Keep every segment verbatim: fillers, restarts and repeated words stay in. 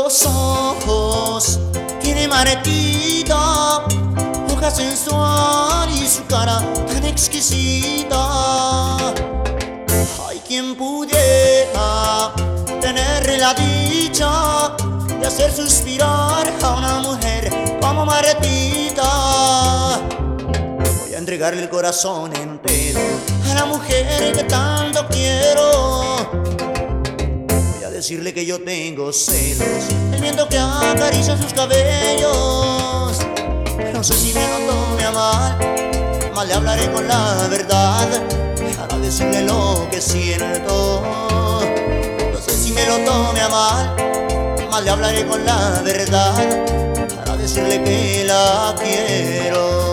los ojos tiene maretita, boca sensual y su cara tan exquisita. Hay quien pudiera tener la dicha de hacer suspirar a una mujer como Maretita. Voy a entregarle el corazón entero a la mujer que tanto quiero. Voy a decirle que yo tengo celos del viento que acaricia sus cabellos. No sé si me lo tome a mal, mal le hablaré con la verdad para decirle lo que siento. No sé si me lo tome a mal, mal le hablaré con la verdad para decirle que la quiero.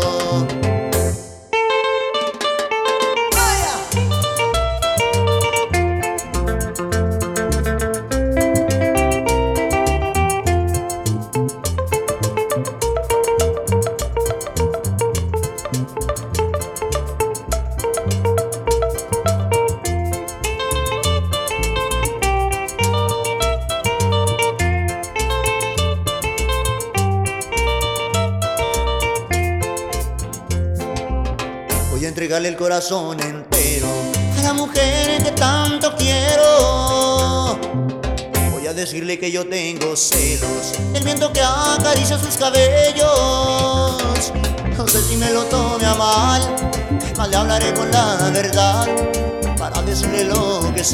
Voy a entregarle el corazón entero a la mujer que tanto quiero. Voy a decirle que yo tengo celos del viento que acaricia sus cabellos. No sé si me lo tome a mal, mal le hablaré con la verdad para decirle lo que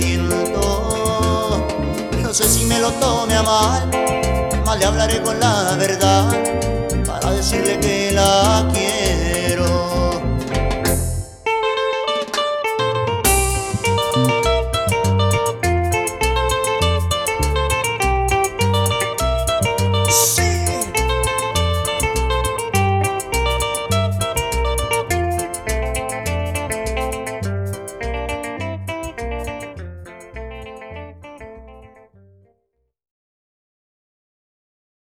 siento. No sé si me lo tome a mal, mal le hablaré con la verdad